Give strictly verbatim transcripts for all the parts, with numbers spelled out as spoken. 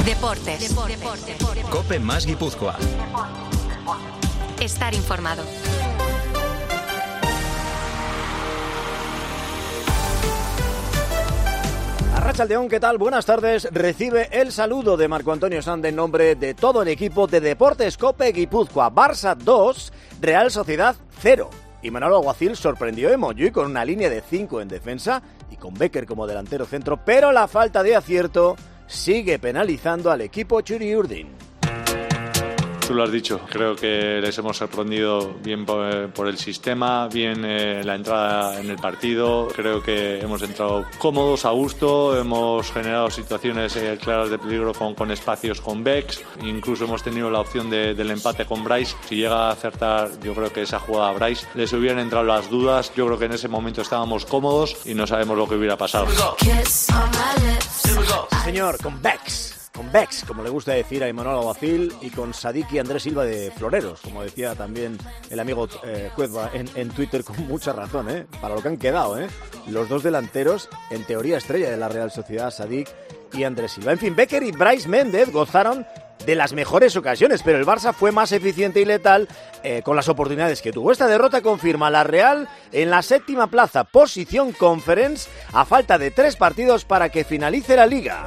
Deportes. Deportes. COPE más Guipúzcoa. Estar informado. Arratsaldeón, ¿qué tal? Buenas tardes. Recibe el saludo de Marco Antonio Sande en nombre de todo el equipo de Deportes COPE Guipúzcoa. Barça dos, Real Sociedad cero. Y Manolo Alguacil sorprendió a Montjuïc con una línea de cinco en defensa y con Becker como delantero centro, pero la falta de acierto sigue penalizando al equipo Txuri-Urdin. Tú lo has dicho, creo que les hemos sorprendido bien por, por el sistema, bien eh, la entrada en el partido. Creo que hemos entrado cómodos, a gusto, hemos generado situaciones eh, claras de peligro con, con espacios con Bex. Incluso hemos tenido la opción de, del empate con Bryce. Si llega a acertar, yo creo que esa jugada a Bryce les hubieran entrado las dudas. Yo creo que en ese momento estábamos cómodos y no sabemos lo que hubiera pasado. Señor, con Bex. Con Bex, como le gusta decir a Imanol Alguacil, y con Sadik y Andrés Silva de Floreros, como decía también el amigo eh, Cuezba en, en Twitter, con mucha razón, ¿eh? Para lo que han quedado, ¿eh? Los dos delanteros, en teoría estrella de la Real Sociedad, Sadik y Andrés Silva. En fin, Becker y Bryce Méndez gozaron de las mejores ocasiones, pero el Barça fue más eficiente y letal eh, con las oportunidades que tuvo. Esta derrota confirma a la Real en la séptima plaza, posición Conference, a falta de tres partidos para que finalice la Liga.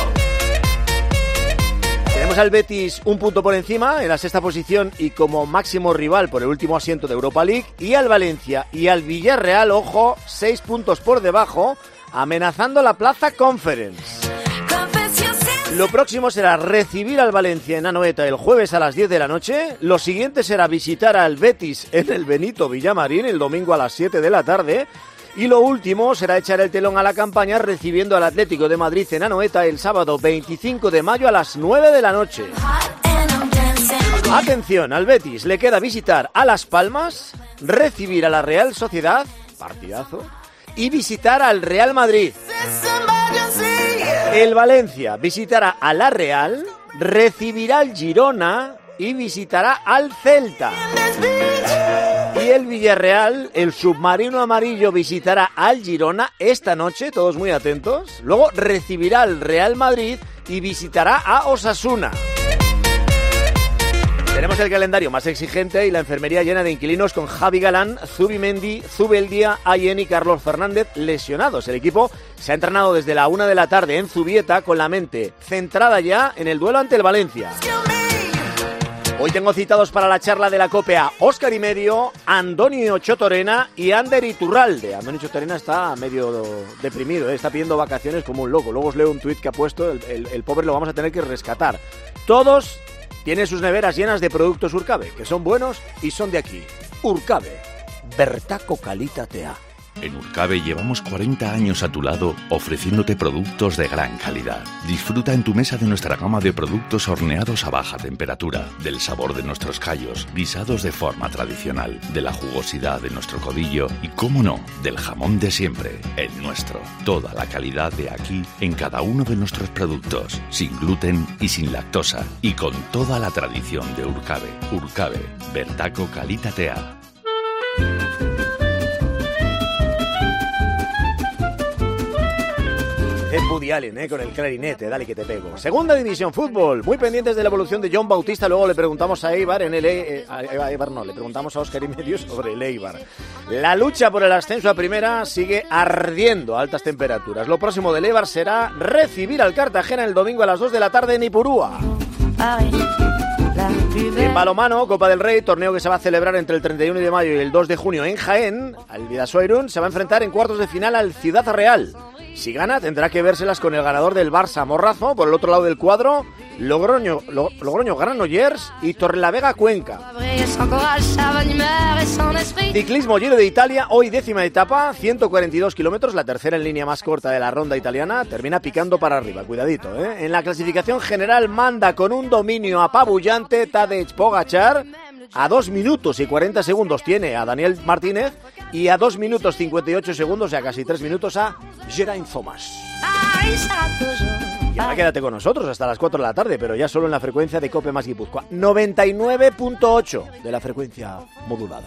Tenemos al Betis un punto por encima, en la sexta posición y como máximo rival por el último asiento de Europa League, y al Valencia y al Villarreal, ojo, seis puntos por debajo, amenazando la plaza Conference. Lo próximo será recibir al Valencia en Anoeta el jueves a las diez de la noche. Lo siguiente será visitar al Betis en el Benito Villamarín el domingo a las siete de la tarde. Y lo último será echar el telón a la campaña recibiendo al Atlético de Madrid en Anoeta el sábado veinticinco de mayo a las nueve de la noche. Atención, al Betis le queda visitar a Las Palmas, recibir a la Real Sociedad, partidazo, y visitar al Real Madrid. El Valencia visitará a la Real, recibirá al Girona y visitará al Celta. Y el Villarreal, el submarino amarillo, visitará al Girona esta noche, todos muy atentos. Luego recibirá al Real Madrid y visitará a Osasuna. Tenemos el calendario más exigente y la enfermería llena de inquilinos con Javi Galán, Zubimendi, Zubeldia, Ayen y Carlos Fernández lesionados. El equipo se ha entrenado desde la una de la tarde en Zubieta con la mente centrada ya en el duelo ante el Valencia. Hoy tengo citados para la charla de la COPE a Óscar y medio, Andoni Chotorena y Ander Iturralde. Andoni Chotorena está medio deprimido, ¿eh? Está pidiendo vacaciones como un loco. Luego os leo un tuit que ha puesto, el, el, el pobre lo vamos a tener que rescatar. Todos tienen sus neveras llenas de productos Urcabe, que son buenos y son de aquí. Urcabe, bertako kalitatea. En Urcabe llevamos cuarenta años a tu lado ofreciéndote productos de gran calidad. Disfruta en tu mesa de nuestra gama de productos horneados a baja temperatura, del sabor de nuestros callos, guisados de forma tradicional, de la jugosidad de nuestro codillo y, cómo no, del jamón de siempre, el nuestro. Toda la calidad de aquí en cada uno de nuestros productos, sin gluten y sin lactosa, y con toda la tradición de Urcabe. Urcabe, bertako kalitatea. Es Woody Allen, eh, con el clarinete, dale que te pego. Segunda división, fútbol, muy pendientes de la evolución de John Bautista. Luego le preguntamos a Eibar, en el eh, a Eibar no, le preguntamos a Óscar y medio sobre el Eibar. La lucha por el ascenso a primera sigue ardiendo a altas temperaturas. Lo próximo del Eibar será recibir al Cartagena el domingo a las dos de la tarde en Ipurúa. En balonmano, Copa del Rey, torneo que se va a celebrar entre el treinta y uno de mayo y el dos de junio en Jaén. Al Bidasoa Irún se va a enfrentar en cuartos de final al Ciudad Real. Si gana, tendrá que vérselas con el ganador del Barça, Morrazo. Por el otro lado del cuadro, Logroño, Logroño Granollers y Torrelavega Cuenca. Ciclismo Giro de Italia, hoy décima etapa, ciento cuarenta y dos kilómetros, la tercera en línea más corta de la ronda italiana. Termina picando para arriba, cuidadito, ¿eh? En la clasificación general manda con un dominio apabullante Tadej Pogačar. A dos minutos y cuarenta segundos tiene a Daniel Martínez y a dos minutos cincuenta y ocho segundos, o sea, casi tres minutos, a Geraint Thomas. Y ahora quédate con nosotros hasta las cuatro de la tarde, pero ya solo en la frecuencia de COPE más Guipúzcoa. noventa y nueve punto ocho de la frecuencia modulada.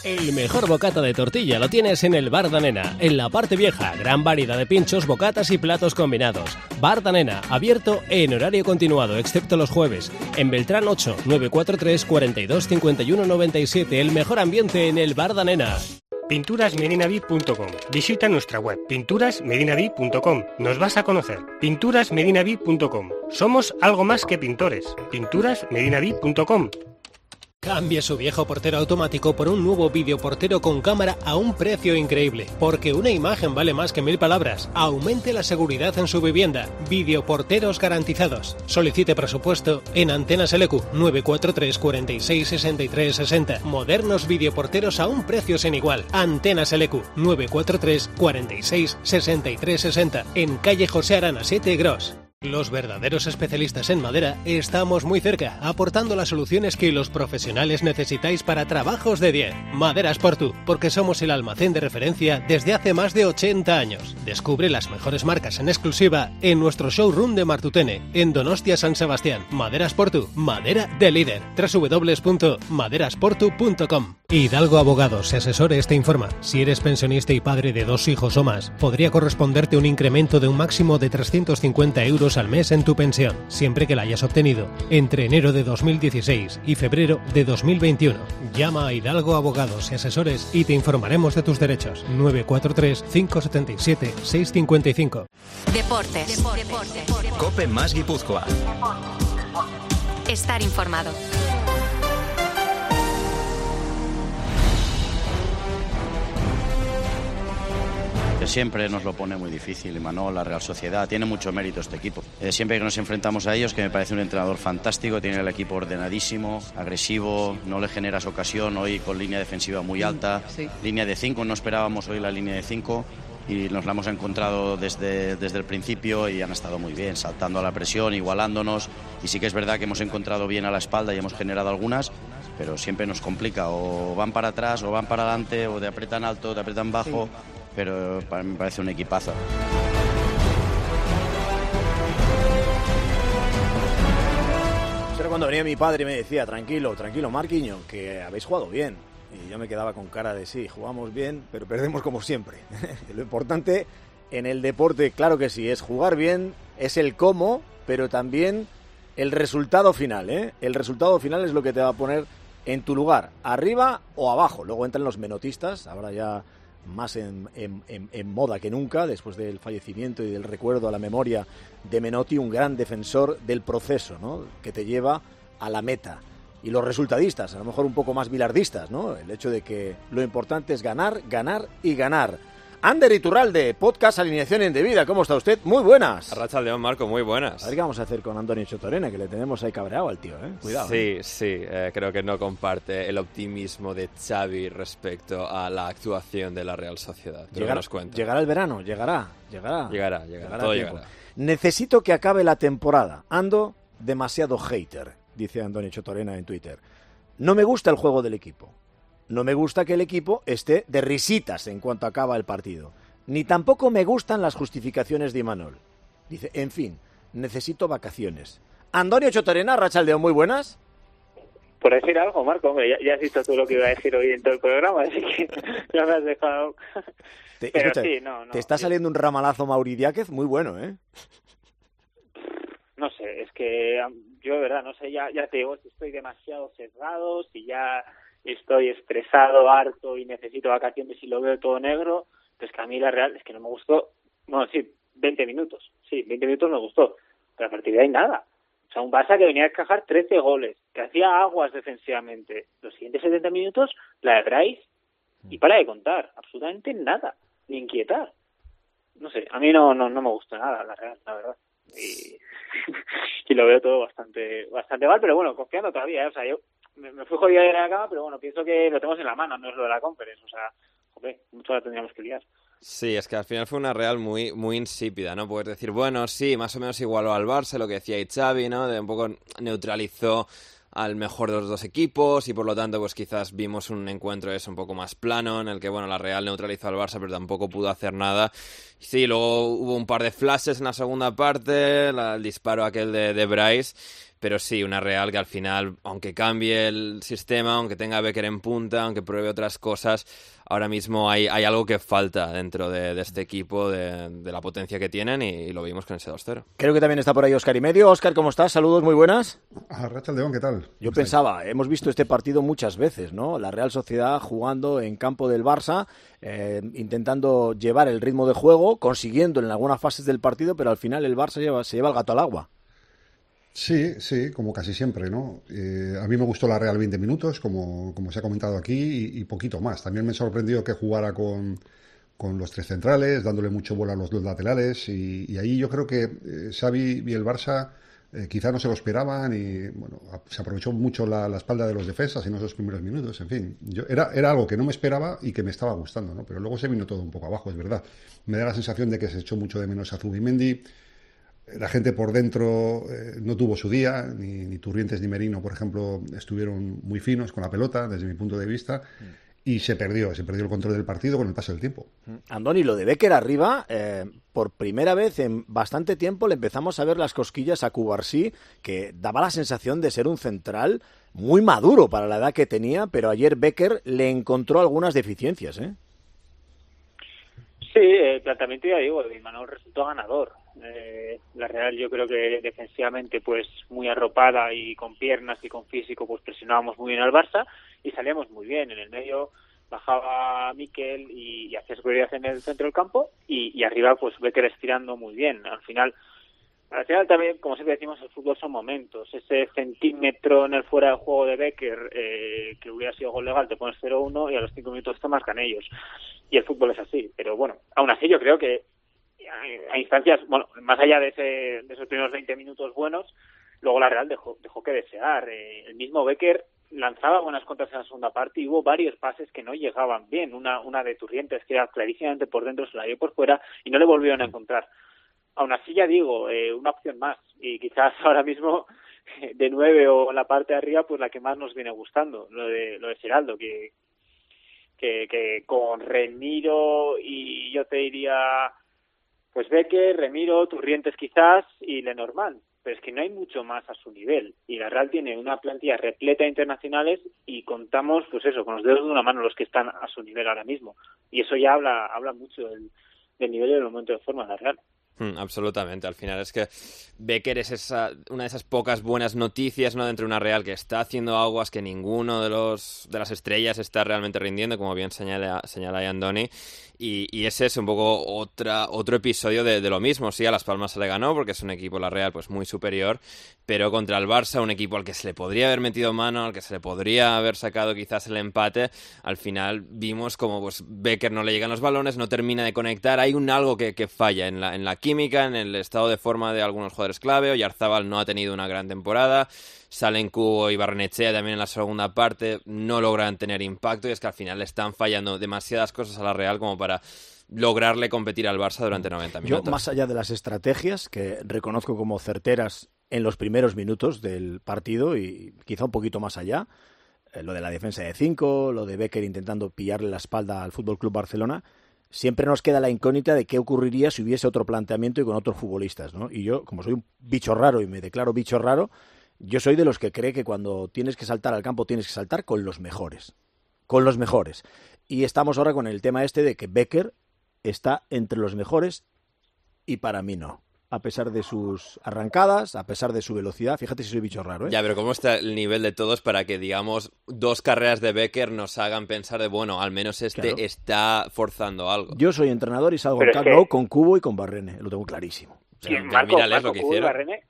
El mejor bocata de tortilla lo tienes en el Bar da Nena. En la parte vieja, gran variedad de pinchos, bocatas y platos combinados. Bar da Nena, abierto en horario continuado, excepto los jueves. En Beltrán ocho, nueve cuatro tres, cuarenta y dos, cincuenta y uno, noventa y siete. El mejor ambiente en el Bar da Nena. pinturas medina vid punto com. Visita nuestra web pinturas medina vid punto com. Nos vas a conocer. pinturas medina vid punto com. Somos algo más que pintores. pinturas medina vid punto com. Cambie su viejo portero automático por un nuevo videoportero con cámara a un precio increíble. Porque una imagen vale más que mil palabras. Aumente la seguridad en su vivienda. Videoporteros garantizados. Solicite presupuesto en Antenas L Q nueve cuatro tres, cuarenta y seis, sesenta y tres, sesenta. Modernos videoporteros a un precio sin igual. Antenas L Q nueve cuatro tres, cuarenta y seis, sesenta y tres, sesenta. En calle José Arana siete Gros. Los verdaderos especialistas en madera estamos muy cerca, aportando las soluciones que los profesionales necesitáis para trabajos de diez. Maderas Portu, porque somos el almacén de referencia desde hace más de ochenta años. Descubre las mejores marcas en exclusiva en nuestro showroom de Martutene, en Donostia San Sebastián. Maderas Portu, madera de líder. doble u doble u doble u punto maderas portu punto com. Hidalgo Abogados se asesora y te informa. Si eres pensionista y padre de dos hijos o más, podría corresponderte un incremento de un máximo de trescientos cincuenta euros al mes en tu pensión, siempre que la hayas obtenido entre enero de dos mil dieciséis y febrero de dos mil veintiuno. Llama a Hidalgo Abogados y Asesores y te informaremos de tus derechos. nueve cuatro tres, cinco siete siete, seis cinco cinco. Deportes. Deportes. Cope más Guipúzcoa. Estar informado. Siempre nos lo pone muy difícil, Imanol, la Real Sociedad. Tiene mucho mérito este equipo. Eh, siempre que nos enfrentamos a ellos, que me parece un entrenador fantástico, tiene el equipo ordenadísimo, agresivo, no le generas ocasión, hoy con línea defensiva muy alta, sí. Línea de cinco, no esperábamos hoy la línea de cinco y nos la hemos encontrado desde, desde el principio y han estado muy bien, saltando a la presión, igualándonos, y sí que es verdad que hemos encontrado bien a la espalda y hemos generado algunas, pero siempre nos complica, o van para atrás o van para adelante, o te apretan alto, te apretan bajo. Sí. Pero para mí me parece un equipazo. Era cuando venía mi padre y me decía, tranquilo, tranquilo, Marquiño, que habéis jugado bien. Y yo me quedaba con cara de sí, jugamos bien, pero perdemos como siempre. Lo importante en el deporte, claro que sí, es jugar bien, es el cómo, pero también el resultado final, ¿eh? El resultado final es lo que te va a poner en tu lugar, arriba o abajo. Luego entran los menotistas, ahora ya más en, en, en, en moda que nunca, después del fallecimiento y del recuerdo a la memoria de Menotti, un gran defensor del proceso, ¿no?, que te lleva a la meta. Y los resultadistas, a lo mejor un poco más bilardistas, ¿no?, el hecho de que lo importante es ganar, ganar y ganar. Ander Iturralde, podcast Alineación Indebida. ¿Cómo está usted? Muy buenas. Arratsaldeon, Marco, muy buenas. A ver qué vamos a hacer con Andoni Chotorena, que le tenemos ahí cabreado al tío, ¿eh? Cuidado. Sí, ¿eh? sí, eh, creo que no comparte el optimismo de Xavi respecto a la actuación de la Real Sociedad. Llegará, nos cuenta. Llegará el verano, llegará, llegará. Llegará, llegará, llegará todo llegará. Necesito que acabe la temporada. Ando demasiado hater, dice Andoni Chotorena en Twitter. No me gusta el juego del equipo. No me gusta que el equipo esté de risitas en cuanto acaba el partido. Ni tampoco me gustan las justificaciones de Imanol. Dice, en fin, necesito vacaciones. Andoni Chotorena, Arratsaldeon, muy buenas. Por decir algo, Marco, hombre, ya, ya has visto tú lo que iba a decir hoy en todo el programa, así que ya me has dejado. Te, Pero escucha, sí, no, no. Te está saliendo un ramalazo Mauri Diáquez muy bueno, ¿eh? No sé, es que yo de verdad, no sé, ya, ya te digo, si estoy demasiado sesgado, si ya estoy estresado, harto y necesito vacaciones y lo veo todo negro, pues que a mí la Real es que no me gustó. Bueno, sí, veinte minutos, sí, veinte minutos me gustó, pero a partir de ahí nada. O sea, un Barça que venía a encajar trece goles, que hacía aguas defensivamente. Los siguientes setenta minutos, la de Bryce, y para de contar, absolutamente nada, ni inquietar. No sé, a mí no no, no me gusta nada la Real, la verdad. Y, y lo veo todo bastante bastante mal, pero bueno, confiando todavía, ¿eh? O sea, yo me, me fui jodido de la cama, pero bueno, pienso que lo tenemos en la mano, no es lo de la Conference, o sea, joder, mucho la tendríamos que liar. Sí, es que al final fue una Real muy muy insípida, ¿no? Puedes decir, bueno, sí, más o menos igualó al Barça, lo que decía Xavi, ¿no? De un poco neutralizó al mejor de los dos equipos y por lo tanto pues quizás vimos un encuentro eso un poco más plano en el que bueno la Real neutralizó al Barça pero tampoco pudo hacer nada. Sí, luego hubo un par de flashes en la segunda parte, la, el disparo aquel de, de Bryce, pero sí, una Real que al final, aunque cambie el sistema, aunque tenga a Becker en punta, aunque pruebe otras cosas, ahora mismo hay, hay algo que falta dentro de, de este equipo, de, de la potencia que tienen, y, y lo vimos con ese dos cero. Creo que también está por ahí Óscar y medio. Óscar, ¿cómo estás? Saludos, muy buenas. Ah, Rachaldeón, ¿qué tal? Yo pensaba, hemos visto este partido muchas veces, ¿no? La Real Sociedad jugando en campo del Barça, eh, intentando llevar el ritmo de juego, consiguiendo en algunas fases del partido, pero al final el Barça lleva, se lleva el gato al agua. Sí, sí, como casi siempre, ¿no? Eh, a mí me gustó la Real veinte minutos, como, como se ha comentado aquí, y, y poquito más. También me sorprendió que jugara con, con los tres centrales, dándole mucho bola a los dos laterales, y, y ahí yo creo que eh, Xavi y el Barça eh, quizá no se lo esperaban, y bueno, se aprovechó mucho la, la espalda de los defensas en esos primeros minutos. En fin, yo era, era algo que no me esperaba y que me estaba gustando, ¿no? Pero luego se vino todo un poco abajo, es verdad. Me da la sensación de que se echó mucho de menos a Zubimendi. La gente por dentro eh, no tuvo su día, ni, ni Turrientes ni Merino, por ejemplo, estuvieron muy finos con la pelota, desde mi punto de vista, mm. y se perdió, se perdió el control del partido con el paso del tiempo. Andoni, lo de Becker arriba, eh, por primera vez en bastante tiempo le empezamos a ver las cosquillas a Cubarsí, que daba la sensación de ser un central muy maduro para la edad que tenía, pero ayer Becker le encontró algunas deficiencias, ¿eh? Sí, el planteamiento, ya digo, de Imanol resultó ganador. Eh, la Real, yo creo que defensivamente pues muy arropada y con piernas y con físico pues presionábamos muy bien al Barça y salíamos muy bien. En el medio bajaba Mikel y, y hacía superioridad en el centro del campo y, y arriba pues Becker estirando muy bien. Al final, al final también, como siempre decimos, el fútbol son momentos. Ese centímetro en el fuera de juego de Becker eh, que hubiera sido gol legal, te pones cero uno y a los cinco minutos tomas canellos. Y el fútbol es así. Pero bueno, aún así yo creo que a instancias, bueno, más allá de, ese, de esos primeros veinte minutos buenos, luego la Real dejó, dejó que desear. Eh, el mismo Becker lanzaba buenas contras en la segunda parte y hubo varios pases que no llegaban bien. Una, una de Turrientes que era clarísimamente por dentro, se la dio por fuera y no le volvieron a encontrar. Aún así, ya digo, eh, una opción más. Y quizás ahora mismo, de nueve o en la parte de arriba, pues la que más nos viene gustando, lo de, lo de Geraldo, que, que, que con Remiro y yo te diría... Pues Becker, Remiro, Turrientes quizás y Lenormand, pero es que no hay mucho más a su nivel. Y la Real tiene una plantilla repleta de internacionales y contamos, pues eso, con los dedos de una mano los que están a su nivel ahora mismo. Y eso ya habla habla mucho del, del nivel y del momento de forma de la Real. Mm, absolutamente, al final es que Becker es esa, una de esas pocas buenas noticias, ¿no?, dentro de una Real que está haciendo aguas, que ninguno de los de las estrellas está realmente rindiendo, como bien señala, señala Andoni, y, y ese es un poco otra otro episodio de, de lo mismo. Sí, a Las Palmas se le ganó porque es un equipo, la Real, pues muy superior, pero contra el Barça, un equipo al que se le podría haber metido mano, al que se le podría haber sacado quizás el empate, al final vimos como pues Becker no le llegan los balones, no termina de conectar, hay un algo que, que falla en la, en la química, en el estado de forma de algunos jugadores clave. Oyarzábal no ha tenido una gran temporada, Salen Cubo y Barrenechea también en la segunda parte no logran tener impacto, y es que al final le están fallando demasiadas cosas a la Real como para lograrle competir al Barça durante noventa minutos. Yo, más allá de las estrategias, que reconozco como certeras en los primeros minutos del partido y quizá un poquito más allá, eh, lo de la defensa de cinco, lo de Becker intentando pillarle la espalda al F C Barcelona, siempre nos queda la incógnita de qué ocurriría si hubiese otro planteamiento y con otros futbolistas, ¿no? Y yo, como soy un bicho raro y me declaro bicho raro, yo soy de los que cree que cuando tienes que saltar al campo tienes que saltar con los mejores. Con los mejores. Y estamos ahora con el tema este de que Becker está entre los mejores y para mí no. A pesar de sus arrancadas, a pesar de su velocidad. Fíjate si soy bicho raro, ¿eh? Ya, pero ¿cómo está el nivel de todos para que, digamos, dos carreras de Becker nos hagan pensar de, bueno, al menos este claro. está forzando algo? Yo soy entrenador y salgo pero en Camp Nou que... con Cubo y con Barrene. Lo tengo clarísimo. O sea, Marco, Marco, lo que Cubo hicieron. Y Barrene,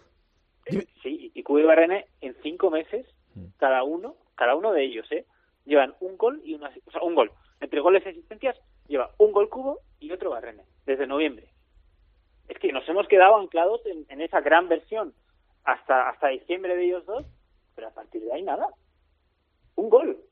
eh, sí, y Cubo y Barrene en cinco meses, mm. cada uno, cada uno de ellos, ¿eh? llevan un gol y una... O sea, un gol. Entre goles y asistencias lleva un gol Cubo y otro Barrene, desde noviembre. Es que nos hemos quedado anclados en, en esa gran versión hasta hasta diciembre de ellos dos, pero a partir de ahí nada. Un gol.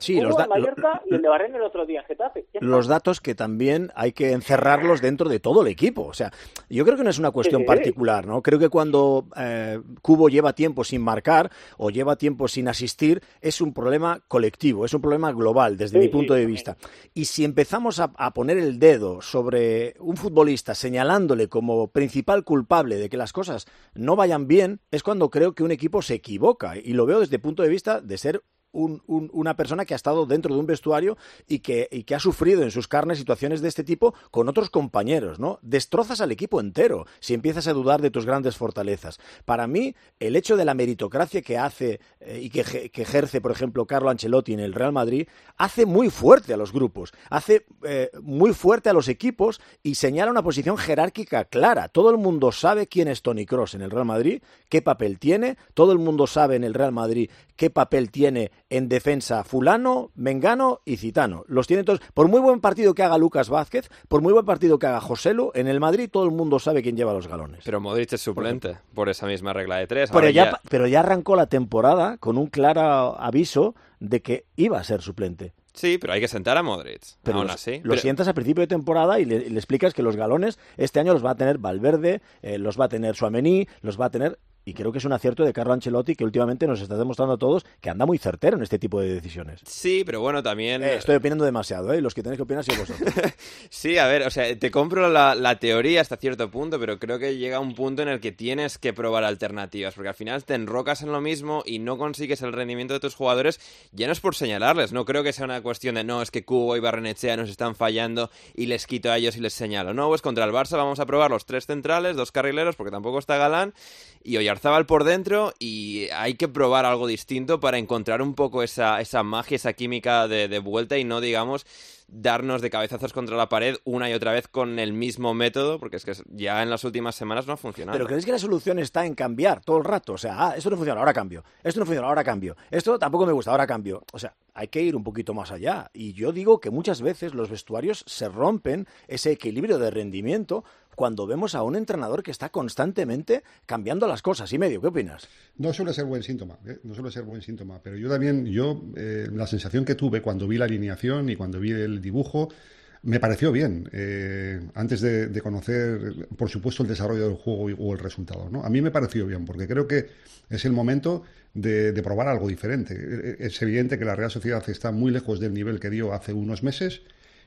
Sí, Uno los en Mallorca lo, y el de Barrene el otro día en Getafe. Los datos que también hay que encerrarlos dentro de todo el equipo. O sea, yo creo que no es una cuestión sí, particular, ¿no? Creo que cuando eh, Cubo lleva tiempo sin marcar o lleva tiempo sin asistir, es un problema colectivo, es un problema global desde sí, mi punto sí, de vista. Sí. Y si empezamos a, a poner el dedo sobre un futbolista señalándole como principal culpable de que las cosas no vayan bien, es cuando creo que un equipo se equivoca. Y lo veo desde el punto de vista de ser Un, un, una persona que ha estado dentro de un vestuario y que, y que ha sufrido en sus carnes situaciones de este tipo con otros compañeros, ¿no? Destrozas al equipo entero si empiezas a dudar de tus grandes fortalezas. Para mí, el hecho de la meritocracia que hace eh, y que, que ejerce, por ejemplo, Carlo Ancelotti en el Real Madrid, hace muy fuerte a los grupos, hace eh, muy fuerte a los equipos y señala una posición jerárquica clara. Todo el mundo sabe quién es Toni Kroos en el Real Madrid, qué papel tiene, todo el mundo sabe en el Real Madrid qué papel tiene en defensa fulano, mengano y citano. Los tiene todos. Por muy buen partido que haga Lucas Vázquez, por muy buen partido que haga Joselu, en el Madrid todo el mundo sabe quién lleva los galones. Pero Modric es suplente, por, por esa misma regla de tres. Pero ya, ya... pero ya arrancó la temporada con un claro aviso de que iba a ser suplente. Sí, pero hay que sentar a Modric, pero aún los, así. Lo pero... sientas a principio de temporada y le, le explicas que los galones este año los va a tener Valverde, eh, los va a tener Tchouaméni, los va a tener... Y creo que es un acierto de Carlo Ancelotti que últimamente nos está demostrando a todos que anda muy certero en este tipo de decisiones. Sí, pero bueno, también... Eh, estoy opinando demasiado, ¿eh? Los que tenéis que opinar sois vosotros. Sí, a ver, o sea, te compro la, la teoría hasta cierto punto, pero creo que llega un punto en el que tienes que probar alternativas, porque al final te enrocas en lo mismo y no consigues el rendimiento de tus jugadores. Ya no es por señalarles, no creo que sea una cuestión de no, es que Cubo y Barrenechea nos están fallando y les quito a ellos y les señalo. No, pues contra el Barça vamos a probar los tres centrales, dos carrileros, porque tampoco está Galán, y Oyarzábal por dentro, y hay que probar algo distinto para encontrar un poco esa, esa magia, esa química de, de vuelta y no, digamos, darnos de cabezazos contra la pared una y otra vez con el mismo método, porque es que ya en las últimas semanas no ha funcionado. ¿Pero crees que la solución está en cambiar todo el rato? O sea, ah, esto no funciona, ahora cambio. Esto no funciona, ahora cambio. Esto tampoco me gusta, ahora cambio. O sea, hay que ir un poquito más allá. Y yo digo que muchas veces los vestuarios se rompen ese equilibrio de rendimiento cuando vemos a un entrenador que está constantemente cambiando las cosas. Y medio, ¿qué opinas? No suele ser buen síntoma, ¿eh? No suele ser buen síntoma. Pero yo también, yo eh, la sensación que tuve cuando vi la alineación y cuando vi el dibujo, me pareció bien, eh, antes de, de conocer, por supuesto, el desarrollo del juego y, o el resultado, ¿no? A mí me pareció bien, porque creo que es el momento de, de probar algo diferente. Es evidente que la Real Sociedad está muy lejos del nivel que dio hace unos meses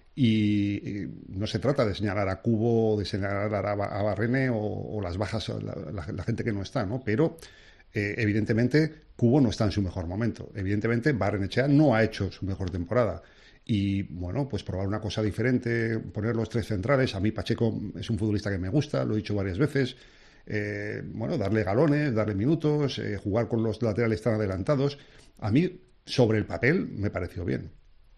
y, y no se trata de señalar a Cubo, de señalar a, a Barrene o, o las bajas, la, la, la gente que no está, ¿no? Pero eh, evidentemente Cubo no está en su mejor momento. Evidentemente Barrenechea no ha hecho su mejor temporada. Y, bueno, pues probar una cosa diferente, poner los tres centrales. A mí Pacheco es un futbolista que me gusta, lo he dicho varias veces. Eh, bueno, darle galones, darle minutos, eh, jugar con los laterales tan adelantados. A mí, sobre el papel, me pareció bien.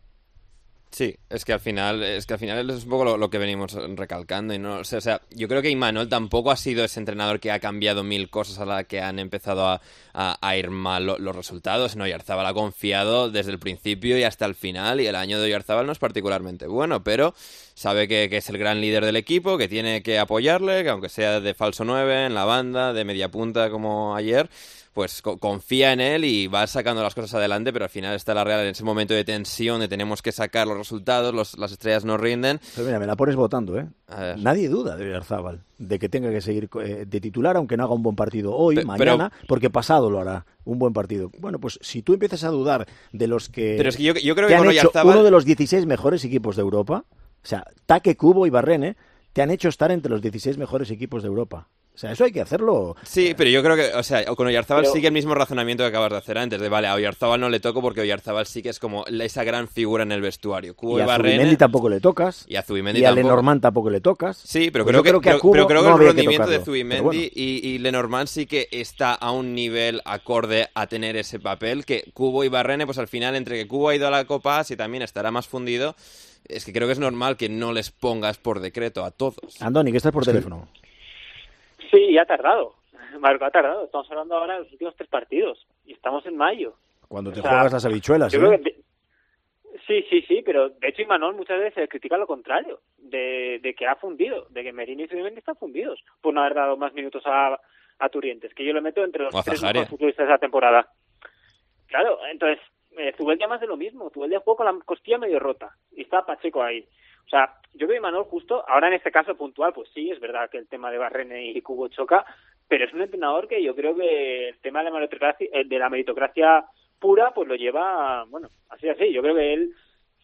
Sí, es que al final es que al final es un poco lo, lo que venimos recalcando y no, o sea, o sea, yo creo que Imanol tampoco ha sido ese entrenador que ha cambiado mil cosas a la que han empezado a, a, a ir mal lo, los resultados. No, Oyarzábal ha confiado desde el principio y hasta el final, y el año de Oyarzábal no es particularmente bueno, pero sabe que, que es el gran líder del equipo, que tiene que apoyarle, que aunque sea de falso nueve en la banda, de media punta como ayer, pues co- confía en él y va sacando las cosas adelante, pero al final está la Real en ese momento de tensión, de tenemos que sacar los resultados, los, las estrellas no rinden. Pero mira, me la pones votando, ¿eh? Nadie duda de Oyarzábal, de que tenga que seguir eh, de titular, aunque no haga un buen partido hoy, Pe- mañana, pero... porque pasado lo hará, un buen partido. Bueno, pues si tú empiezas a dudar de los que, pero es que yo, yo creo te que han con hecho Oyarzábal... uno de los dieciséis mejores equipos de Europa, o sea, Taque, Cubo y Barrene, te han hecho estar entre los dieciséis mejores equipos de Europa. O sea, eso hay que hacerlo. Sí, pero yo creo que, o sea, con Oyarzábal pero... sigue el mismo razonamiento que acabas de hacer antes, de vale, a Oyarzábal no le toco porque Oyarzábal sí que es como esa gran figura en el vestuario. Cubo y y a Barrene... Zubimendi tampoco le tocas. Y a Zubimendi y a tampoco. Lenormand tampoco le tocas. Sí, pero pues creo, que, creo que, a pero, Cubo pero creo que no el rendimiento que de Zubimendi bueno. y, y Lenormand sí que está a un nivel acorde a tener ese papel, que Cubo y Barrene, pues al final, entre que Cubo ha ido a la Copa, si también estará más fundido, es que creo que es normal que no les pongas por decreto a todos. Andoni, que estás por sí. teléfono. Sí, ha tardado. Marco, ha tardado. Estamos hablando ahora de los últimos tres partidos. Y estamos en mayo. Cuando te o sea, juegas las habichuelas, yo ¿eh? creo que de... Sí, sí, sí, pero de hecho Imanol muchas veces critica lo contrario, de, de que ha fundido, de que Merino y Zubimendi están fundidos por no haber dado más minutos a, a Turientes, que yo lo meto entre los tres mejores futbolistas de la temporada. Claro, entonces, eh, Zubeldia más de lo mismo. Zubeldia jugó con la costilla medio rota y está Pacheco ahí. O sea, yo creo que Imanol justo, ahora en este caso puntual, pues sí, es verdad que el tema de Barrene y Cubo choca, pero es un entrenador que yo creo que el tema de la meritocracia, de la meritocracia pura, pues lo lleva, bueno, así así. Yo creo que él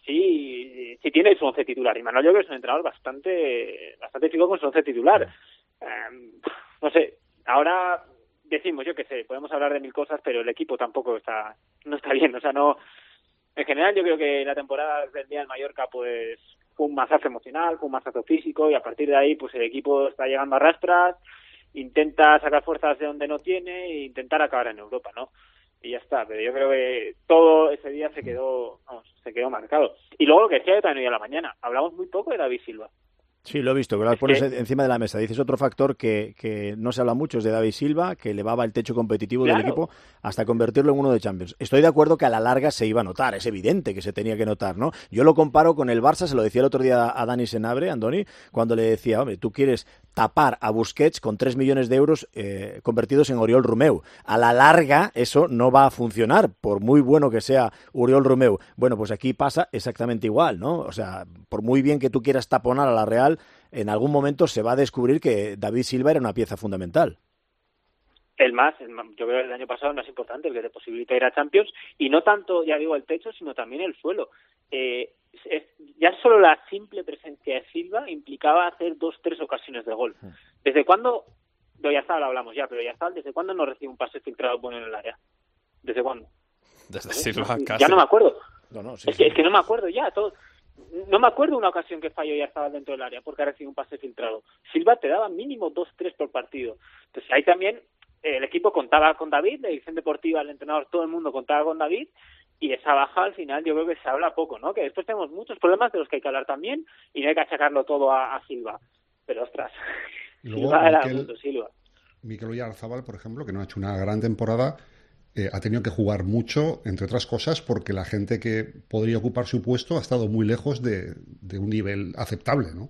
sí, sí tiene su once titular. Imanol yo creo que es un entrenador bastante, bastante fijo con su once titular. Eh, no sé, ahora decimos, yo qué sé, podemos hablar de mil cosas, pero el equipo tampoco está, no está bien. O sea, no, en general yo creo que la temporada del día del Mallorca, pues fue un mazazo emocional, fue un mazazo físico, y a partir de ahí pues el equipo está llegando a rastras, intenta sacar fuerzas de donde no tiene e intentar acabar en Europa, ¿no? Y ya está, pero yo creo que todo ese día se quedó, vamos, se quedó marcado. Y luego lo que decía yo también hoy a la mañana, hablamos muy poco de David Silva. Sí, lo he visto, que lo pones que... encima de la mesa. Dices otro factor que, que no se habla mucho, es de David Silva, que elevaba el techo competitivo claro. del equipo hasta convertirlo en uno de Champions. Estoy de acuerdo que a la larga se iba a notar, es evidente que se tenía que notar, ¿no? Yo lo comparo con el Barça, se lo decía el otro día a Dani Senabre, Andoni, cuando le decía, hombre, tú quieres tapar a Busquets con tres millones de euros eh, convertidos en Oriol Romeu. A la larga eso no va a funcionar, por muy bueno que sea Oriol Romeu. Bueno, pues aquí pasa exactamente igual, ¿no? O sea, por muy bien que tú quieras taponar a la Real, en algún momento se va a descubrir que David Silva era una pieza fundamental. El más, el más, yo creo que el año pasado el más importante, el que te posibilita ir a Champions, y no tanto, ya digo, el techo, sino también el suelo. Eh, es, ya solo la simple presencia de Silva implicaba hacer dos, tres ocasiones de gol. ¿Desde cuándo? No, ya está, lo hablamos ya, pero ya está, ¿desde cuándo no recibe un pase filtrado bueno en el área? ¿Desde cuándo? Desde ¿Eh? Silva, no, casi. Ya no me acuerdo. No, no, sí, es, que, sí. es que no me acuerdo ya, todo. No me acuerdo una ocasión que falló y ya estaba dentro del área porque ha recibido un pase filtrado. Silva te daba mínimo dos, tres por partido. Entonces ahí también eh, el equipo contaba con David, la dirección deportiva, el entrenador, todo el mundo contaba con David, y esa baja al final yo creo que se habla poco, ¿no? Que después tenemos muchos problemas de los que hay que hablar también y no hay que achacarlo todo a, a Silva. Pero ostras, y luego, Silva era Miquel, mucho Silva. Mikel Oyarzabal, por ejemplo, que no ha hecho una gran temporada, Eh, ha tenido que jugar mucho, entre otras cosas, porque la gente que podría ocupar su puesto ha estado muy lejos de, de un nivel aceptable, ¿no?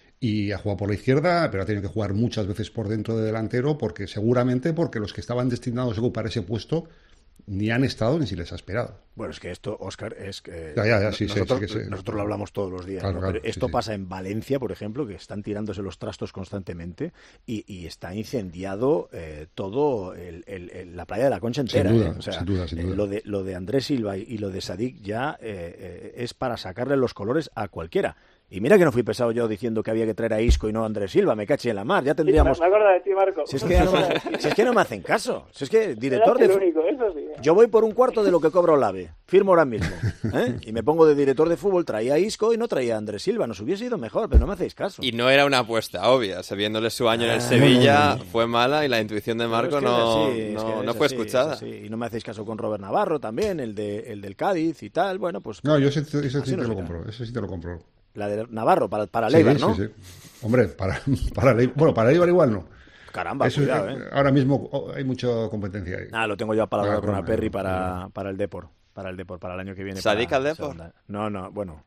Y ha jugado por la izquierda, pero ha tenido que jugar muchas veces por dentro de delantero, porque seguramente porque los que estaban destinados a ocupar ese puesto ni han estado ni si les ha esperado. Bueno, es que esto, Óscar, es que ya, ya, ya, sí, nosotros, sí, sí, sí. nosotros lo hablamos todos los días, claro, ¿no? claro, Pero sí, esto sí. pasa en Valencia, por ejemplo, que están tirándose los trastos constantemente y, y está incendiado eh, todo el, el, el, la playa de la Concha entera. Sin duda, ¿eh? O sea, sin duda, sin duda. Eh, lo, de, lo de Andrés Silva y, y lo de Sadik ya eh, eh, es para sacarle los colores a cualquiera. Y mira que no fui pesado yo diciendo que había que traer a Isco y no a Andrés Silva, me caché en la mar, ya tendríamos... Sí, me acuerdo de ti, Marco. Si es, que no, si es que no me hacen caso, si es que director Eras de... el único, eso sí. Yo voy por un cuarto de lo que cobra Olave, firmo ahora mismo, ¿eh? Y me pongo de director de fútbol, traía a Isco y no traía a Andrés Silva, nos hubiese ido mejor, pero no me hacéis caso. Y no era una apuesta obvia, sabiéndole su año en el Ah, Sevilla no, no, no. fue mala y la intuición de Marco Es que no, es así, no, es que no es fue así, escuchada. es así. Y no me hacéis caso con Robert Navarro también, el, de, el del Cádiz y tal, bueno, pues... No, yo ese, ese sí así te nos lo irá. compro, ese sí te lo compro. La de Navarro, para, para Sí, Leibar, ¿no? sí, sí. Hombre, para, para Leibar, bueno, para Leibar igual no. Caramba, Eso, cuidado, ¿eh? Ahora mismo oh, hay mucha competencia ahí. Ah, lo tengo yo apalabrado Ah, con no, Aperri no, para, no. para el Depor, para el Depor, para el año que viene. ¿Sadik para al Depor? segunda. No, no, bueno.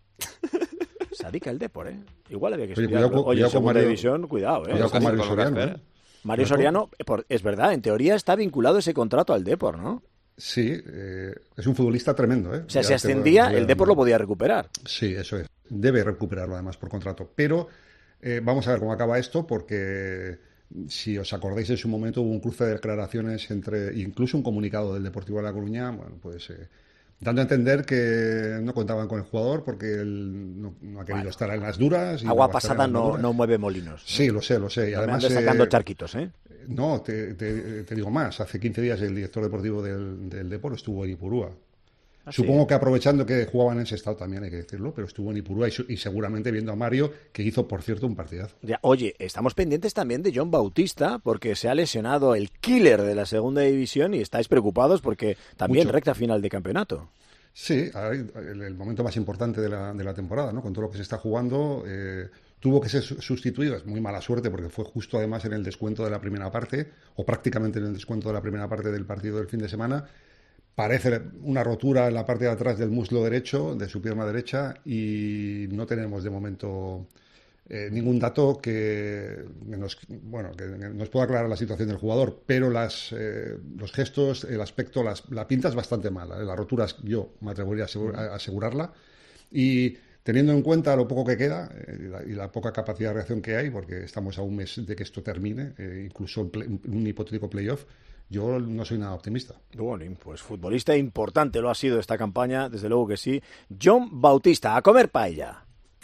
Sadik al Depor, ¿eh? Igual había que Oye, estudiarlo. cuidado con- Oye, cuidado con segunda Mario- división, cuidado, ¿eh? Cuidado con sí, Mario con lo que Soriano. espera. ¿eh? Mario Marco. Soriano, eh, por- es verdad, en teoría está vinculado ese contrato al Depor, ¿no? Sí, eh, es un futbolista tremendo, ¿eh? O sea, Ya si te ascendía, voy a- el Depor lo podía recuperar. Sí, eso es. Debe recuperarlo además por contrato. Pero eh, vamos a ver cómo acaba esto, porque si os acordáis en su momento hubo un cruce de declaraciones entre, incluso un comunicado del Deportivo de La Coruña, bueno, pues eh, dando a entender que no contaban con el jugador porque él no, no ha querido Bueno, estar en las duras. Y Agua no va a estar en pasada las no, duras. no mueve molinos. Sí, lo sé, lo sé. Y No me además, andes sacando eh, charquitos, ¿eh? no, te, te- te digo más. Hace quince días el director deportivo del, del Depor estuvo en Ipurúa. Ah, sí. Supongo que aprovechando que jugaban en ese estado también, hay que decirlo, pero estuvo en Ipurúa y, su- y seguramente viendo a Mario, que hizo, por cierto, un partidazo. Ya, oye, estamos pendientes también de John Bautista porque se ha lesionado el killer de la segunda división y estáis preocupados porque también Mucho. recta final de campeonato. Sí, el, el momento más importante de la, de la temporada, ¿no? Con todo lo que se está jugando, eh, tuvo que ser su- sustituido. Es muy mala suerte porque fue justo además en el descuento de la primera parte, o prácticamente en el descuento de la primera parte del partido del fin de semana. Parece una rotura en la parte de atrás del muslo derecho, de su pierna derecha, y no tenemos de momento eh, ningún dato que nos, bueno, que nos pueda aclarar la situación del jugador, pero las, eh, los gestos, el aspecto, las, la pinta es bastante mala. Las roturas yo me atrevería a, asegur, a asegurarla. Y teniendo en cuenta lo poco que queda eh, y, la, y la poca capacidad de reacción que hay, porque estamos a un mes de que esto termine, eh, incluso en play, un hipotético playoff, yo no soy nada optimista. Bueno, pues futbolista importante lo ha sido esta campaña, desde luego que sí. John Bautista, a comer paella.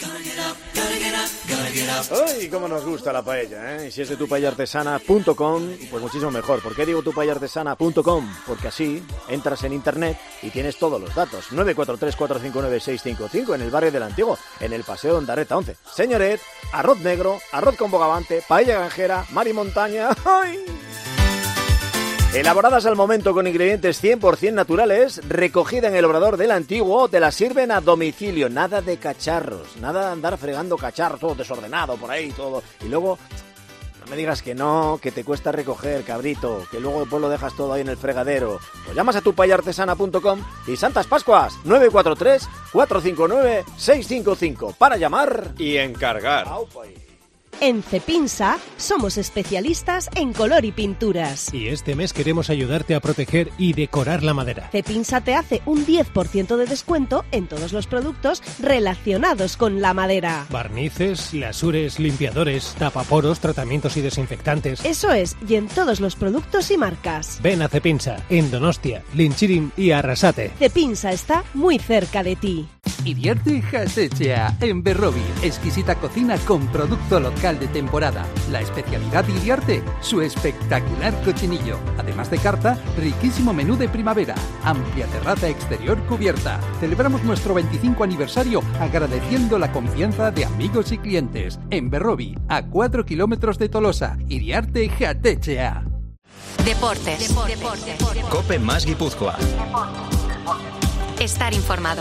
¡Ay, cómo nos gusta la paella! ¿eh? Y si es de tu paella artesana punto com, pues muchísimo mejor. ¿Por qué digo tu paella artesana punto com? Porque así entras en internet y tienes todos los datos. nueve cuatro tres, cuatro cinco nueve, seis cinco cinco en el barrio del Antiguo, en el Paseo de Ondarreta once. Señoret, arroz negro, arroz con bogavante, paella granjera, mar y montaña. ¡Ay! Elaboradas al momento con ingredientes cien por ciento naturales, recogida en el obrador del Antiguo, te la sirven a domicilio. Nada de cacharros, nada de andar fregando cacharros, todo desordenado por ahí, todo. Y luego, no me digas que no, que te cuesta recoger, cabrito, que luego después lo dejas todo ahí en el fregadero. Pues llamas a tu paella artesana punto com y Santas Pascuas, nueve cuatro tres, cuatro cinco nueve, seis cinco cinco, para llamar y encargar. En Cepinsa somos especialistas en color y pinturas. Y este mes queremos ayudarte a proteger y decorar la madera. Cepinsa te hace un diez por ciento de descuento en todos los productos relacionados con la madera. Barnices, lasures, limpiadores, tapaporos, tratamientos y desinfectantes. Eso es, y en todos los productos y marcas. Ven a Cepinsa, en Donostia, Linchirin y Arrasate. Cepinsa está muy cerca de ti. Iriarte Jatetxea, en Berrobi, exquisita cocina con producto local de temporada. La especialidad de Iriarte, su espectacular cochinillo. Además de carta, riquísimo menú de primavera, amplia terraza exterior cubierta. Celebramos nuestro veinticinco aniversario agradeciendo la confianza de amigos y clientes. En Berrobi, a cuatro kilómetros de Tolosa, Iriarte Jatetxea. Deportes. Deportes. Deportes. Cope más Guipúzcoa. Estar informado.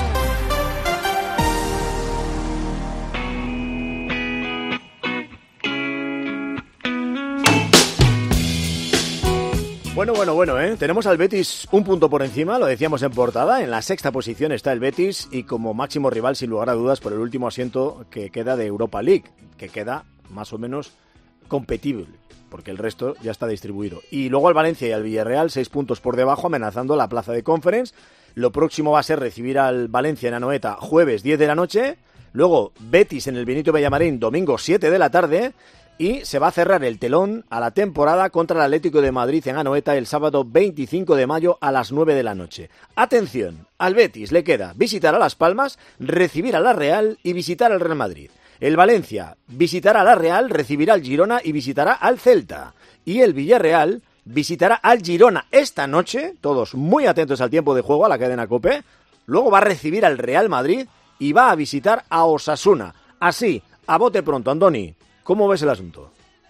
Bueno, bueno, bueno, ¿eh? Tenemos al Betis un punto por encima, lo decíamos en portada. En la sexta posición está el Betis y como máximo rival, sin lugar a dudas, por el último asiento que queda de Europa League, que queda más o menos competible, porque el resto ya está distribuido. Y luego al Valencia y al Villarreal, seis puntos por debajo, amenazando la plaza de Conference. Lo próximo va a ser recibir al Valencia en Anoeta jueves diez de la noche, luego Betis en el Benito Villamarín domingo siete de la tarde, y se va a cerrar el telón a la temporada contra el Atlético de Madrid en Anoeta el sábado veinticinco de mayo a las nueve de la noche. Atención, al Betis le queda visitar a Las Palmas, recibir a la Real y visitar al Real Madrid. El Valencia visitará a la Real, recibirá al Girona y visitará al Celta. Y el Villarreal visitará al Girona esta noche, todos muy atentos al tiempo de juego, a la cadena COPE. Luego va a recibir al Real Madrid y va a visitar a Osasuna. Así, a bote pronto, Andoni. ¿Cómo ves el asunto?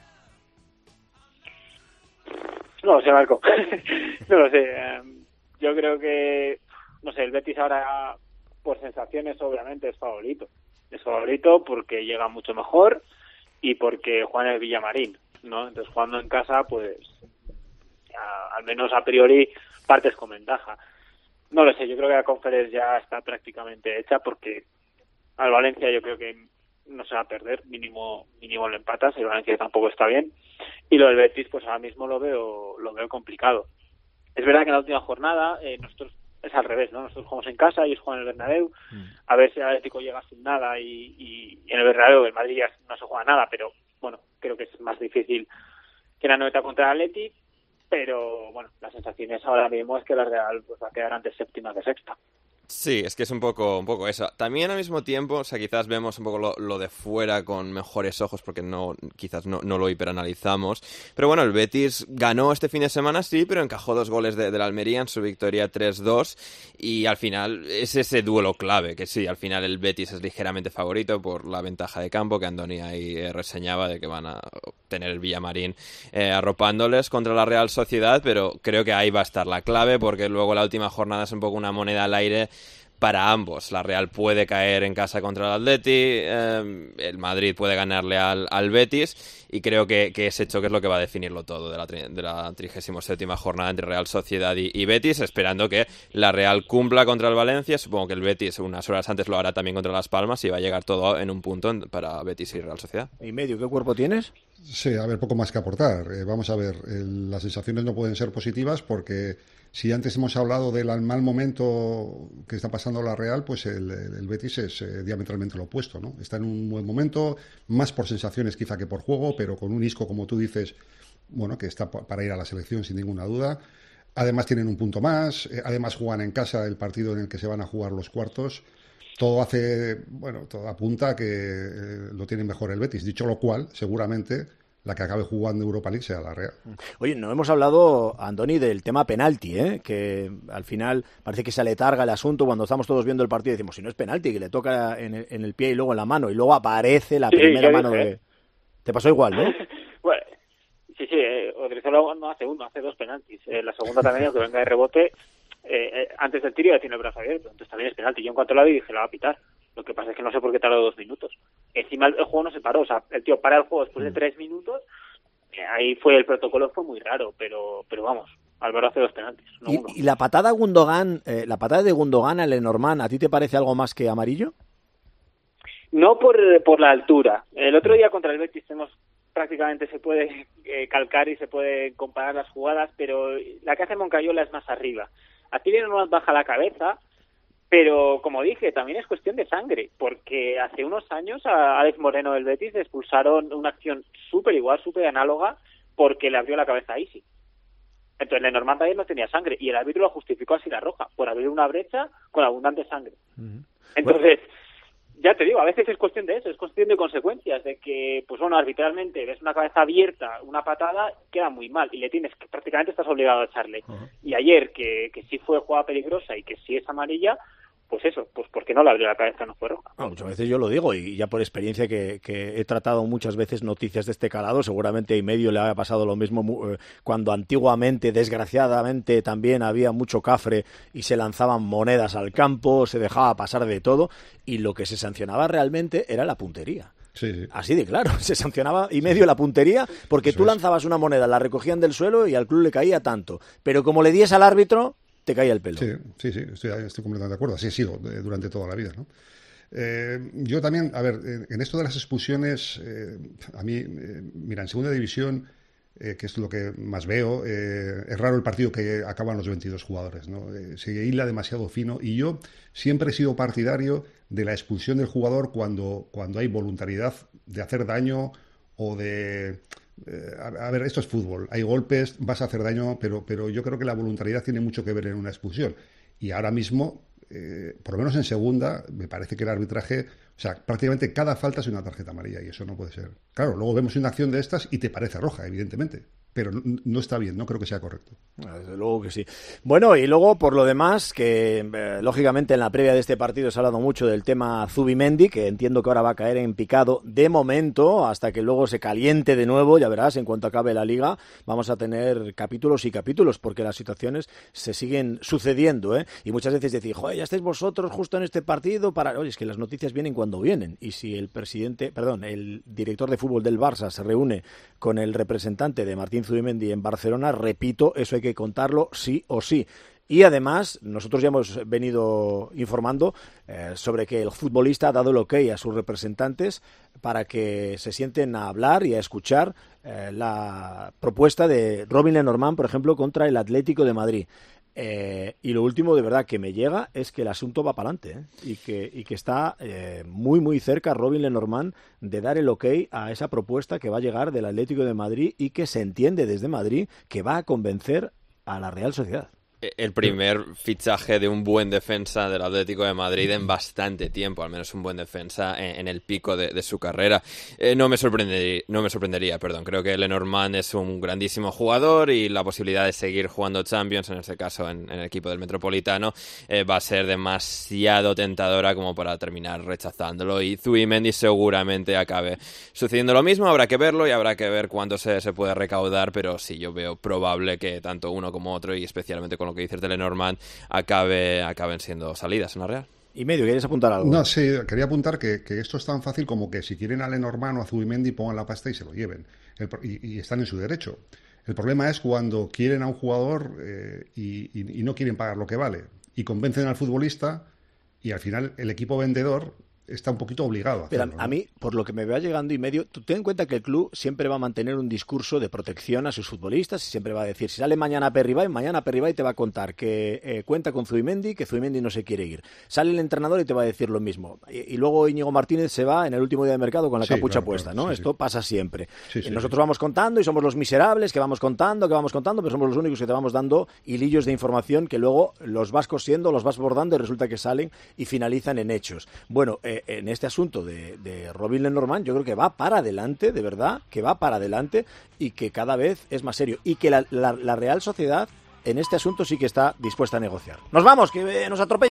No lo sé, Marco. No lo sé. Yo creo que, no sé, el Betis ahora, por sensaciones, obviamente es favorito. Es favorito porque llega mucho mejor y porque juega en el Villamarín, ¿no? Entonces, jugando en casa, pues, a, al menos a priori, partes con ventaja. No lo sé, yo creo que la Conference ya está prácticamente hecha porque al Valencia yo creo que no se va a perder, mínimo mínimo lo empatas, el Valencia tampoco está bien, y lo del Betis pues ahora mismo lo veo lo veo complicado. Es verdad que en la última jornada eh, nosotros es al revés, ¿no? Nosotros jugamos en casa y ellos juegan en el Bernabéu, mm. a ver si el Atlético llega sin nada y, y, y en el Bernabéu, el Madrid ya no se juega nada, pero bueno, creo que es más difícil que la Anoeta contra el Atleti, pero bueno, las sensaciones ahora mismo es que la Real pues va a quedar antes séptima que sexta. Sí, es que es un poco un poco eso. También al mismo tiempo, o sea, quizás vemos un poco lo, lo de fuera con mejores ojos porque no quizás no, no lo hiperanalizamos. Pero bueno, el Betis ganó este fin de semana, sí, pero encajó dos goles de, de la Almería en su victoria tres dos y al final es ese duelo clave, que sí, al final el Betis es ligeramente favorito por la ventaja de campo que Andoni ahí eh, reseñaba de que van a tener el Villamarín eh, arropándoles contra la Real Sociedad, pero creo que ahí va a estar la clave porque luego la última jornada es un poco una moneda al aire para ambos. La Real puede caer en casa contra el Atleti, eh, el Madrid puede ganarle al, al Betis, y creo que, que ese choque es lo que va a definirlo todo de la, de la trigésima séptima jornada entre Real Sociedad y, y Betis, esperando que la Real cumpla contra el Valencia. Supongo que el Betis unas horas antes lo hará también contra Las Palmas y va a llegar todo en un punto en, para Betis y Real Sociedad. ¿Y medio qué cuerpo tienes? Sí, a ver, poco más que aportar. Eh, vamos a ver, el, las sensaciones no pueden ser positivas porque si antes hemos hablado del mal momento que está pasando la Real, pues el, el, el Betis es eh, diametralmente lo opuesto, ¿no? Está en un buen momento, más por sensaciones quizá que por juego, pero con un Isco, como tú dices, bueno, que está para ir a la selección sin ninguna duda. Además tienen un punto más, eh, además juegan en casa el partido en el que se van a jugar los cuartos. Todo hace, bueno, todo apunta a que eh, lo tiene mejor el Betis. Dicho lo cual, seguramente la que acabe jugando Europa League sea la Real. Oye, no hemos hablado, Andoni, del tema penalti, ¿eh? Que al final parece que se aletarga el asunto cuando estamos todos viendo el partido y decimos, si no es penalti, que le toca en el, en el pie y luego en la mano, y luego aparece la sí, primera mano dije, de... ¿eh? Te pasó igual, ¿no? Bueno, sí, sí, eh, Odriozola no hace uno, hace dos penaltis. Eh, la segunda también, aunque venga de rebote, eh, eh, antes del tiro ya tiene el brazo abierto, entonces también es penalti. Yo en cuanto la vi dije, la va a pitar. Lo que pasa es que no sé por qué tardó dos minutos. Encima el, el juego no se paró, o sea, el tío para el juego después de tres minutos. Ahí fue el protocolo, fue muy raro, pero pero vamos, Álvaro hace dos penaltis. No ¿Y, uno. y la patada Gundogan, eh, la patada de Gundogan a Lenormand, ¿a ti te parece algo más que amarillo? No por, por la altura. El otro día contra el Betis tenemos, prácticamente se puede eh, calcar y se puede comparar las jugadas, pero la que hace Moncayola es más arriba. Aquí Lenormand baja la cabeza, pero como dije, también es cuestión de sangre, porque hace unos años a Alex Moreno del Betis le expulsaron una acción súper igual, súper análoga, porque le abrió la cabeza a Isi. Entonces Lenormand también no tenía sangre, y el árbitro lo justificó así la roja, por abrir una brecha con abundante sangre. Uh-huh. Entonces, bueno, ya te digo, a veces es cuestión de eso, es cuestión de consecuencias, de que, pues bueno, arbitralmente ves una cabeza abierta, una patada, queda muy mal, y le tienes que, prácticamente estás obligado a echarle. Uh-huh. Y ayer, que, que sí fue jugada peligrosa y que sí es amarilla, pues eso, pues porque no le abrió la cabeza, no fue roja. No, muchas veces yo lo digo, y ya por experiencia que, que he tratado muchas veces noticias de este calado, seguramente a medio le ha pasado lo mismo eh, cuando antiguamente, desgraciadamente, también había mucho cafre y se lanzaban monedas al campo, se dejaba pasar de todo, y lo que se sancionaba realmente era la puntería. Sí, sí. Así de claro, se sancionaba y medio la puntería porque Eso tú lanzabas una moneda, la recogían del suelo y al club le caía tanto, pero como le diese al árbitro, te caía el pelo. Sí, sí, sí, estoy, estoy completamente de acuerdo. Así ha sido durante toda la vida, ¿no? Eh, yo también, a ver, en esto de las expulsiones, eh, a mí, eh, mira, en segunda división, eh, que es lo que más veo, eh, es raro el partido que acaban los veintidós jugadores, ¿no? Eh, se hila demasiado fino, y yo siempre he sido partidario de la expulsión del jugador cuando, cuando hay voluntariedad de hacer daño o de... Eh, a, a ver, esto es fútbol, hay golpes, vas a hacer daño, pero, pero yo creo que la voluntariedad tiene mucho que ver en una expulsión. Y ahora mismo, eh, por lo menos en segunda, me parece que el arbitraje, o sea, prácticamente cada falta es una tarjeta amarilla, y eso no puede ser. Claro, luego vemos una acción de estas y te parece roja, evidentemente, pero no, no está bien, no creo que sea correcto. Desde luego que sí. Bueno, y luego, por lo demás, que eh, lógicamente en la previa de este partido se ha hablado mucho del tema Zubimendi, que entiendo que ahora va a caer en picado de momento, hasta que luego se caliente de nuevo, ya verás, en cuanto acabe la Liga, vamos a tener capítulos y capítulos, porque las situaciones se siguen sucediendo, ¿eh? Y muchas veces decís, joder, ya estáis vosotros justo en este partido para... Oye, es que las noticias vienen cuando vienen, y si el presidente, perdón, el director de fútbol del Barça se reúne con el representante de Martín Zubimendi en Barcelona, repito, eso hay que contarlo sí o sí. Y además, nosotros ya hemos venido informando eh, sobre que el futbolista ha dado el ok a sus representantes para que se sienten a hablar y a escuchar eh, la propuesta de Robin Lenormand, por ejemplo, contra el Atlético de Madrid. Eh, y lo último de verdad que me llega es que el asunto va para adelante, ¿eh? y que y que está eh, muy muy cerca Robin Lenormand de dar el ok a esa propuesta que va a llegar del Atlético de Madrid, y que se entiende desde Madrid que va a convencer a la Real Sociedad. El primer fichaje de un buen defensa del Atlético de Madrid en bastante tiempo, al menos un buen defensa en, en el pico de, de su carrera. Eh, no me sorprendería, no me sorprendería, perdón. Creo que Lenormand es un grandísimo jugador, y la posibilidad de seguir jugando Champions, en este caso en, en el equipo del Metropolitano, eh, va a ser demasiado tentadora como para terminar rechazándolo, y Zubimendi seguramente acabe sucediendo lo mismo. Habrá que verlo y habrá que ver cuánto se, se puede recaudar, pero sí, yo veo probable que tanto uno como otro, y especialmente con lo que dices de Lenormand acabe, acaben siendo salidas en la Real. Y medio, ¿quieres apuntar algo? No, sí, quería apuntar que, que esto es tan fácil como que si quieren a Lenormand o a Zubimendi pongan la pasta y se lo lleven. El, y, y están en su derecho. El problema es cuando quieren a un jugador eh, y, y, y no quieren pagar lo que vale. Y convencen al futbolista y al final el equipo vendedor está un poquito obligado a hacerlo. Pero a, a mí, por lo que me va llegando y medio, tú ten en cuenta que el club siempre va a mantener un discurso de protección a sus futbolistas y siempre va a decir, si sale mañana Perribay, mañana Perribay te va a contar que eh, cuenta con Zubimendi, que Zubimendi no se quiere ir. Sale el entrenador y te va a decir lo mismo. Y, y luego Íñigo Martínez se va en el último día de mercado con la sí, capucha claro, puesta, claro, ¿no? Sí, Esto sí. pasa siempre. Sí, sí, Nosotros sí. vamos contando y somos los miserables que vamos contando, que vamos contando, pero somos los únicos que te vamos dando hilillos de información que luego los vas cosiendo, los vas bordando y resulta que salen y finalizan en hechos. Bueno, eh, en este asunto de, de Robin Lenormand yo creo que va para adelante, de verdad, que va para adelante y que cada vez es más serio y que la, la, la Real Sociedad en este asunto sí que está dispuesta a negociar. ¡Nos vamos, que nos atropella!